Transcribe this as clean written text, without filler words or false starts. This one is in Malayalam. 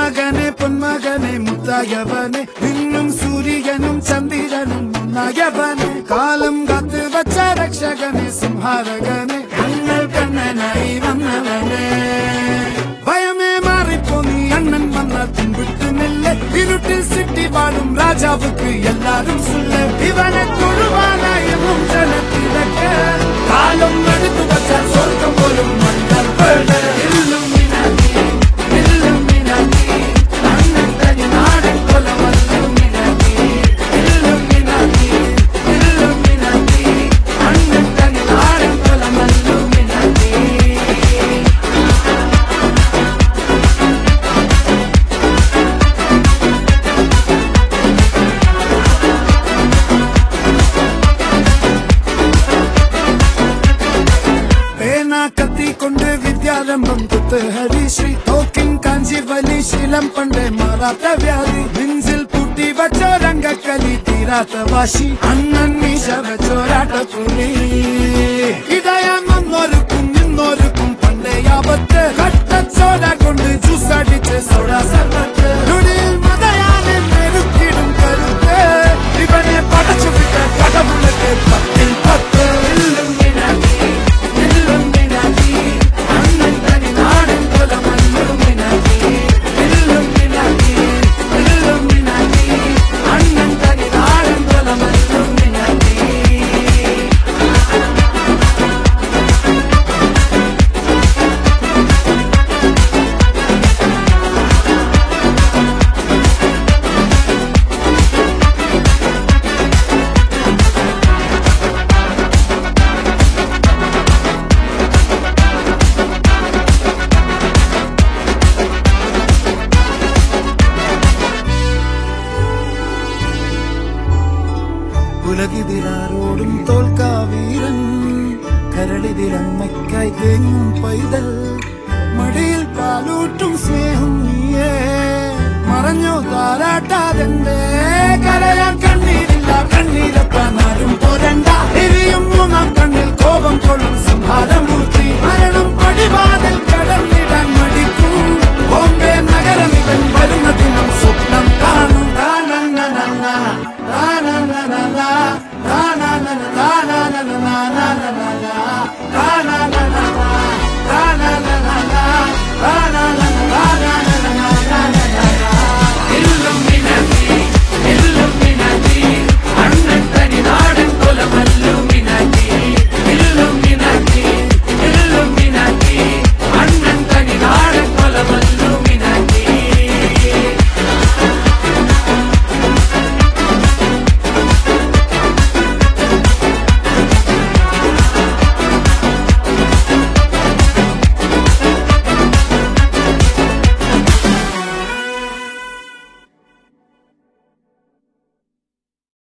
പൊന്മകനെ പൊന്മകനെ മുത്തായവനെ നിന്നും സൂര്യനും ചന്ദ്രനും ഒന്നായവനെ കാലം കാത്ത് വച്ച രക്ഷകനെ സംഹാരകനെ ഞങ്ങൾ കണ്ണനായി വന്നവനെ ഭയമേ മാറിപ്പോ നീ അണ്ണൻ വന്ന തുമ്പിട്ടുമില്ല ഇരുട്ടിൽ സിട്ടി വാഴും രാജാവുക്ക് എല്ലാരും സുല്ല ഇവനെ തൊഴുവാനായും ജനത്തിലൊക്കെ കാലം എടുത്തു വച്ചാൽ സ്വർഗം പോലും മണ്ഡൽ വിദ്യാരംഭം കുത്ത് ഹരിശ്രീ തോക്കിൻ കാഞ്ചി വലി ശീലം പണ്ടേ മാറാത്ത വ്യാധി നെഞ്ചിൽ പൂട്ടി വച്ചോ രംഗക്കലി തീരാത്ത വാശി അണ്ണൻ മീശ വെച്ചോരാട്ട പുലി ഇടയാന്നൊരുക്കും നിന്നൊരുക്കും പണ്ടേ ആപത്ത് കട്ടച്ചോട കൊണ്ട് ജ്യൂസ് അടിച്ച് സോഡ സർവത്ത് നുടിയിൽ മതയാനെ നെരുക്കിടും കരുത്ത് ഇവനെ പടച്ചു വിട്ട കടവുള്ളക്ക് പത്തിൽ പത്ത് ഉലകിതിരാരോടും തോൽക്കാവീരൻ കരളിതിരമ്മയ്ക്കായി തേങ്ങും പൈതൽ മടിയിൽ പാലൂട്ടും സ്നേഹം നീയേ മറഞ്ഞോ താരാട്ടാതെന്റെ കരയാൻ കണ്ണീരില്ല കണ്ണീരപ്പാൻ